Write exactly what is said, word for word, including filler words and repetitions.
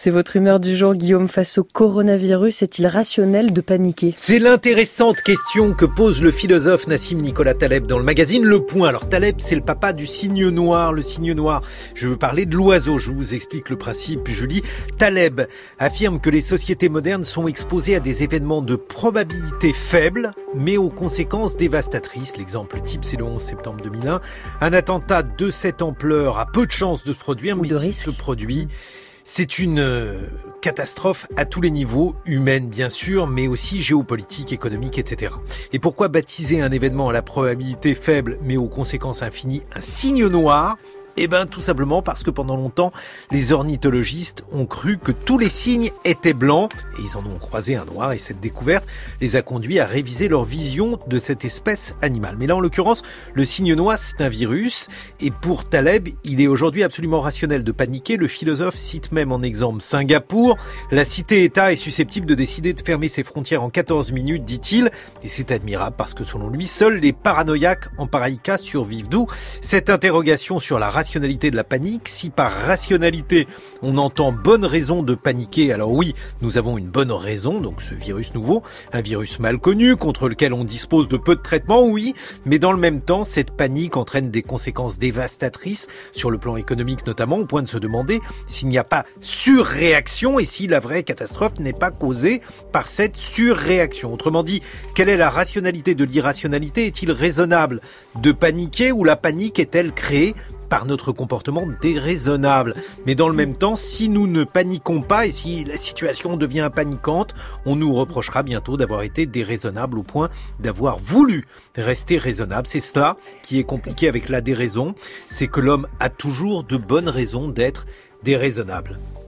c'est votre humeur du jour, Guillaume. Face au coronavirus, est-il rationnel de paniquer ? C'est l'intéressante question que pose le philosophe Nassim Nicolas Taleb dans le magazine Le Point. Alors Taleb, c'est le papa du cygne noir. Le cygne noir, je veux parler de l'oiseau. Je vous explique le principe, Julie. Taleb affirme que les sociétés modernes sont exposées à des événements de probabilité faible, mais aux conséquences dévastatrices. L'exemple type, c'est le onze septembre deux mille un. Un attentat de cette ampleur a peu de chances de se produire, mais s'il se produit, c'est une euh, catastrophe à tous les niveaux, humaine bien sûr, mais aussi géopolitique, économique, et cetera. Et pourquoi baptiser un événement à la probabilité faible, mais aux conséquences infinies, un cygne noir ? Eh ben, tout simplement parce que pendant longtemps, les ornithologistes ont cru que tous les cygnes étaient blancs, et ils en ont croisé un noir, et cette découverte les a conduits à réviser leur vision de cette espèce animale. Mais là, en l'occurrence, le cygne noir, c'est un virus, et pour Taleb, il est aujourd'hui absolument rationnel de paniquer. Le philosophe cite même en exemple Singapour. La cité-État est susceptible de décider de fermer ses frontières en quatorze minutes, dit-il, et c'est admirable parce que selon lui, seuls les paranoïaques en pareil cas survivent. D'où cette interrogation sur la rationalité de la panique. Si par rationalité on entend bonne raison de paniquer, alors oui, nous avons une bonne raison, donc ce virus nouveau, un virus mal connu, contre lequel on dispose de peu de traitements, oui, mais dans le même temps, cette panique entraîne des conséquences dévastatrices, sur le plan économique notamment, au point de se demander s'il n'y a pas surréaction et si la vraie catastrophe n'est pas causée par cette surréaction. Autrement dit, quelle est la rationalité de l'irrationalité ? Est-il raisonnable de paniquer ou la panique est-elle créée par notre comportement déraisonnable? Mais dans le même temps, si nous ne paniquons pas et si la situation devient paniquante, on nous reprochera bientôt d'avoir été déraisonnable au point d'avoir voulu rester raisonnable. C'est cela qui est compliqué avec la déraison, c'est que l'homme a toujours de bonnes raisons d'être déraisonnable.